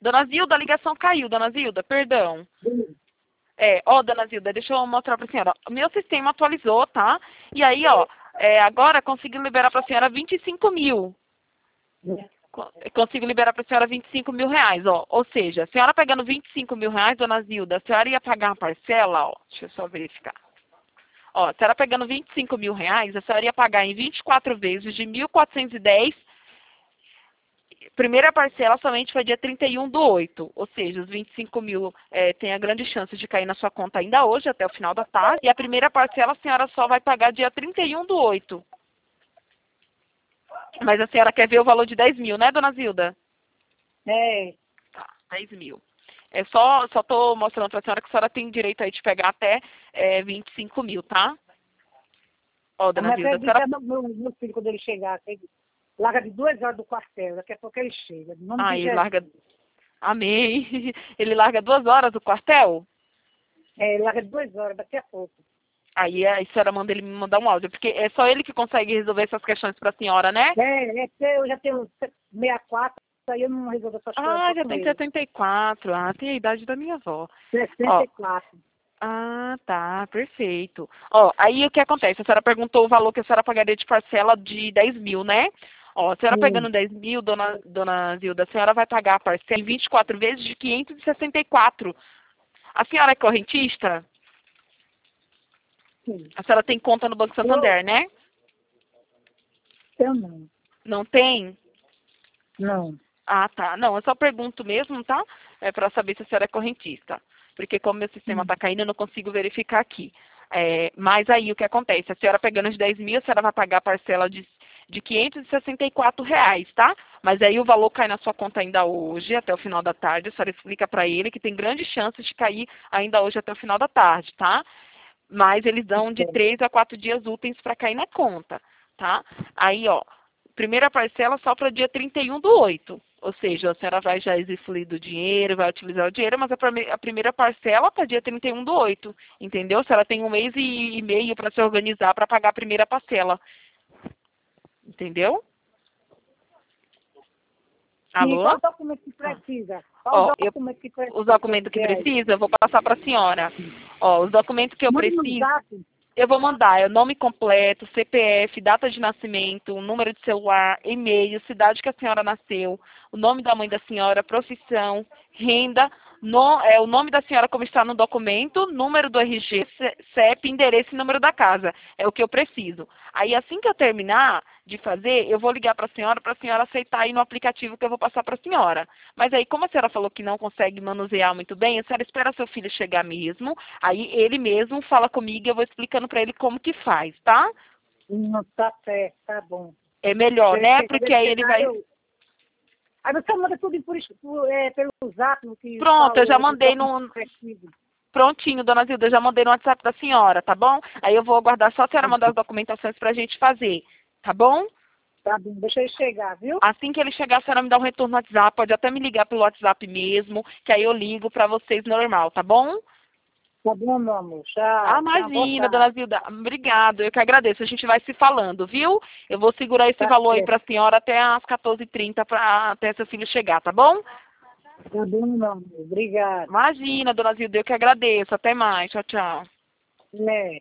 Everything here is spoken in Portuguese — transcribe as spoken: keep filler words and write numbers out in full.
Dona Zilda, a ligação caiu, Dona Zilda, perdão. Sim. É, ó, Dona Zilda, deixa eu mostrar pra senhora. O meu sistema atualizou, tá? E aí, ó, é, agora consigo liberar pra senhora vinte e cinco mil. Co- Consigo liberar pra senhora vinte e cinco mil reais, ó. Ou seja, a senhora pegando vinte e cinco mil reais, Dona Zilda, a senhora ia pagar uma parcela, ó. Deixa eu só verificar. Ó, a senhora pegando vinte e cinco mil reais, a senhora ia pagar em vinte e quatro vezes de mil quatrocentos e dez. Primeira parcela somente foi dia trinta e um do oito, ou seja, os vinte e cinco mil é, tem a grande chance de cair na sua conta ainda hoje, até o final da tarde. E a primeira parcela a senhora só vai pagar dia trinta e um do oito. Mas a senhora quer ver o valor de dez mil, né, Dona Zilda? É. Tá, dez mil. É só, só tô mostrando pra senhora que a senhora tem direito aí de pegar até é, vinte e cinco mil, tá? Ó, Dona Mas Zilda, a senhora... acredita no meu, meu filho quando ele chegar, acredita. Larga de duas horas do quartel, daqui a pouco ele chega. Em nome de Ai, ele Jesus. larga... Amém. Ele larga duas horas do quartel? É, ele larga de duas horas, daqui a pouco. Aí a senhora manda ele me mandar um áudio, porque é só ele que consegue resolver essas questões pra senhora, né? É, é porque eu já tenho sessenta e quatro, aí eu não resolvo essas coisas Ah, só já com tem ele. setenta e quatro. Ah, tem a idade da minha avó. sessenta Ó, e quatro. ah, tá, perfeito. Ó, aí o que acontece? A senhora perguntou o valor que a senhora pagaria de parcela de dez mil, né? Ó, a senhora Sim. pegando dez mil, dona, dona Zilda, a senhora vai pagar a parcela em vinte e quatro vezes de quinhentos e sessenta e quatro. A senhora é correntista? Sim. A senhora tem conta no Banco Eu, Santander, né? eu não. Não tem? Não. Ah, tá. Não, eu só pergunto mesmo, tá? É para saber se a senhora é correntista. Porque como meu sistema Sim. está caindo, eu não consigo verificar aqui. É, mas aí o que acontece? A senhora pegando os dez mil, a senhora vai pagar a parcela de, de quinhentos e sessenta e quatro reais, tá? Mas aí o valor cai na sua conta ainda hoje, até o final da tarde. A senhora explica para ele que tem grandes chances de cair ainda hoje até o final da tarde, tá? Mas eles dão de Sim. três a quatro dias úteis para cair na conta, tá? Aí, ó, primeira parcela só para dia trinta e um do oito. Ou seja, a senhora vai já usufruir do dinheiro, vai utilizar o dinheiro, mas a, prime- a primeira parcela para dia trinta e um do oito. Entendeu? A senhora tem um mês e, e meio para se organizar para pagar a primeira parcela. Entendeu? E Alô? qual o documento que Ah. precisa? Qual o Ó, eu, documento que os precisa para documentos que dizer aí? precisa, eu vou passar para a senhora. Ó, os documentos que eu Manda no preciso. zap. Eu vou mandar, é o nome completo, C P F, data de nascimento, número de celular, e-mail, cidade que a senhora nasceu, o nome da mãe da senhora, profissão, renda, no- é, o nome da senhora como está no documento, número do R G, C- CEP, endereço e número da casa. É o que eu preciso. Aí assim que eu terminar de fazer, eu vou ligar para a senhora, para a senhora aceitar aí no aplicativo que eu vou passar para a senhora. Mas aí, como a senhora falou que não consegue manusear muito bem, a senhora espera seu filho chegar mesmo, aí ele mesmo fala comigo e eu vou explicando para ele como que faz, tá? Não tá certo, tá bom. É melhor, Quando né? ele Porque aí ele chegar, vai... eu... Aí você manda tudo por, es- por, é, pelo zap, no que Pronto, eu já falou, o mandei documento no... que precisa. Prontinho, dona Zilda, eu já mandei no WhatsApp da senhora, tá bom? Aí eu vou aguardar só a senhora mandar as documentações pra gente fazer, tá bom? Tá bom, deixa ele chegar, viu? Assim que ele chegar, a senhora me dá um retorno no WhatsApp, pode até me ligar pelo WhatsApp mesmo, que aí eu ligo pra vocês normal, tá bom? Tá bom, meu amor. Ah, Tchau. Tenha uma boa imagina, dona tarde. Zilda. Obrigado, eu que agradeço. A gente vai se falando, viu? Eu vou segurar esse Tá valor aí certo. pra senhora até às quatorze e trinta, pra, até seu filho chegar, tá bom? Tá bom, meu amor. Obrigado. Imagina, dona Zilda, eu que agradeço. Até mais. Tchau, tchau. Né?